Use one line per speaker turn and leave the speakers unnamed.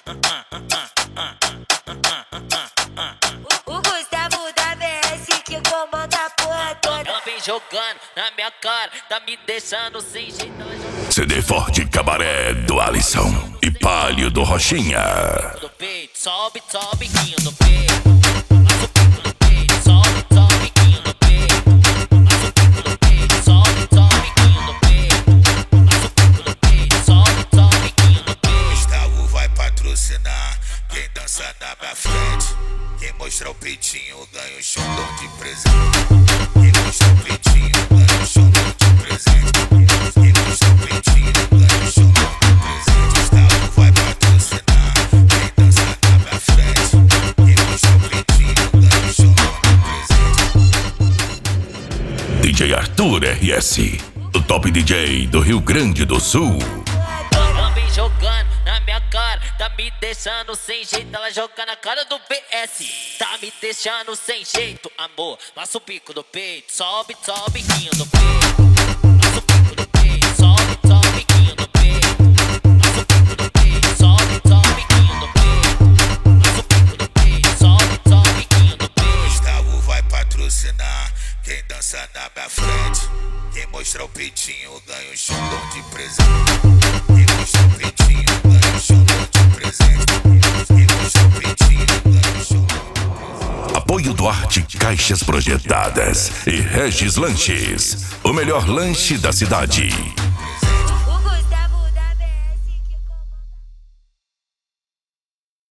O Gustavo da VS que comanda a porra toda.
Ela vem jogando na minha cara, tá me deixando sem jeito.
CD Forte Cabaré do Alisson e Palio do Rochinha.
Do peito, sobe, sobe, biquinho do peito. Passa o pico do peito, sobe, sobe, biquinho do peito. Passa o pico do peito, sobe, sobe, biquinho do peito. Passa o pico do peito, sobe, sobe, biquinho do peito.
Gustavo vai patrocinar quem dança na minha frente. Quem mostrar o peitinho ganha um xondão de presente. Quem mostrar o peitinho ganha um xondão de presente. Quem mostrar o peitinho ganha um xondão de presente. Gustavo vai patrocinar quem dança na minha frente. Quem mostrar o peitinho ganha um xondão de presente.
DJ Arthur RS, o top DJ do Rio Grande do Sul.
Ela vem jogando na minha cara, tá me deixando sem jeito. Ela joga na cara do PS, tá me deixando sem jeito, amor. Passa o pico do peito, sobe, sobe, biquinho do peito. Passa o pico do peito, sobe, sobe, biquinho do peito. Passa o pico do peito, sobe, sobe, biquinho do peito. Passa o pico do peito, sobe, sobe, biquinho do peito.
Gustavo vai patrocinar quem dança na minha frente. Quem mostrar o peitinho ganha um xondão de presente. Quem mostrar o peitinho ganha um xondão de presente. Quem mostrar o peitinho ganha um xondão de presente.
Apoio Duarte Caixas Projetadas e Regis Lanches, o melhor lanche da cidade.